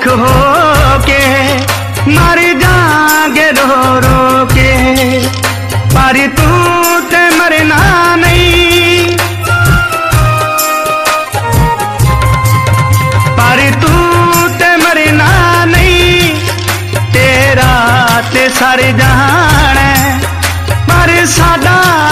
दुख हो के मर जागे रो रो के, पर तू ते मरना नहीं, पर तू ते मरना नहीं, तेरा ते सर जहान है पर साडा